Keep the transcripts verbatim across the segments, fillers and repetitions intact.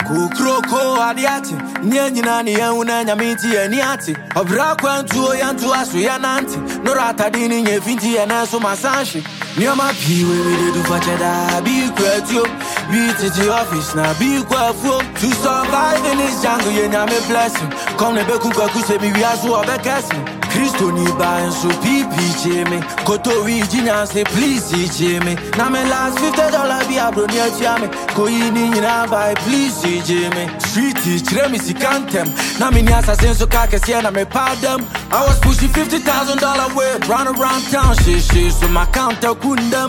Kukroko adiati, nyanyina ni yauna nyamiti yaniati. Obra kwantu yantu asu yananti. Norata dini nyefinti yanaso masanshi. Nyama piwe we do for cheddar, be quiet be to the office now, be quiet to survive in this jungle. You know me blessing. Come ne be kuka kuse mi wiasu obekesi. Christo ni ba enso pipi me. Koto we jinya say please me. Na me last fifty dollars be abro near me. Ko ini na buy please me. Street teach me si cantem. Na me nyasa senso kake si na me pardon. I was pushing fifty thousand dollars weight run around town shit shit so my counter kundam.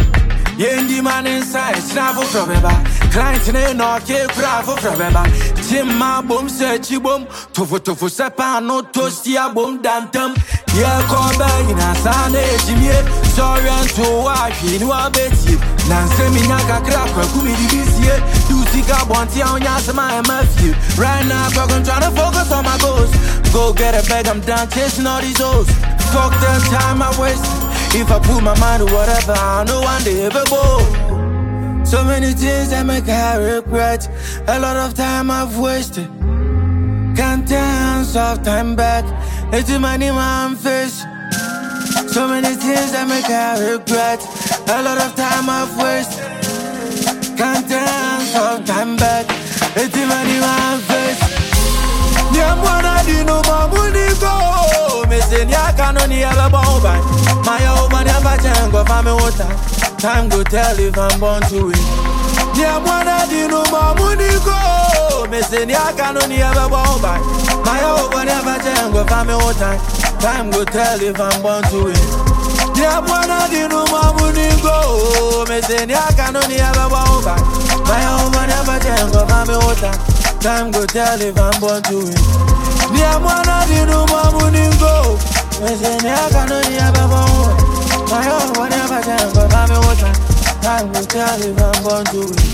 Yendi man inside snavel from me back. Clients in no ke bravo from me back. Tim ma boom searchy boom. Tofu tofu sepa no toastia boom dantam. Yeah, call back in a Sunday, Jimmy. Sorry, and to wife, you know I bet you. Nancy Minaka crack, Kumi D C. Do think I want you on Yasama and Matthew. Right now, I'm trying to focus on my goals. Go get a bag, I'm done chasing all these hoes. Fuck the time I waste. If I put my mind to whatever, I know one day ever go. So many things that make I regret. A lot of time I've wasted. Can't turn soft time back. It's the money man face. So many things that make I regret. A lot of time I've wasted. Can't turn soft time back. It's the money man face. Nyamwana di no mamuni go. Me say nyaka no ni ebe bomba. My old man never change go for me water. Time go tell if I'm born to win. Nyamwana di no mamuni go. Me say nyaka no ni ebe bomba. My old man never change go for me water. Time go tell if I'm born to win. Nyamwana di no mamuni go. Me say nyaka no ni ebe bomba. My old man never change go for me water. Time go tell if I'm born to win. Nyamwana di no mamuni go. Me say nyaka no ni ebe bomba. My old man never change go for me water. Time go tell if I'm born to win.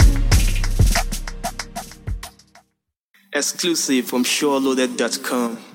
Exclusive from sure loaded dot com.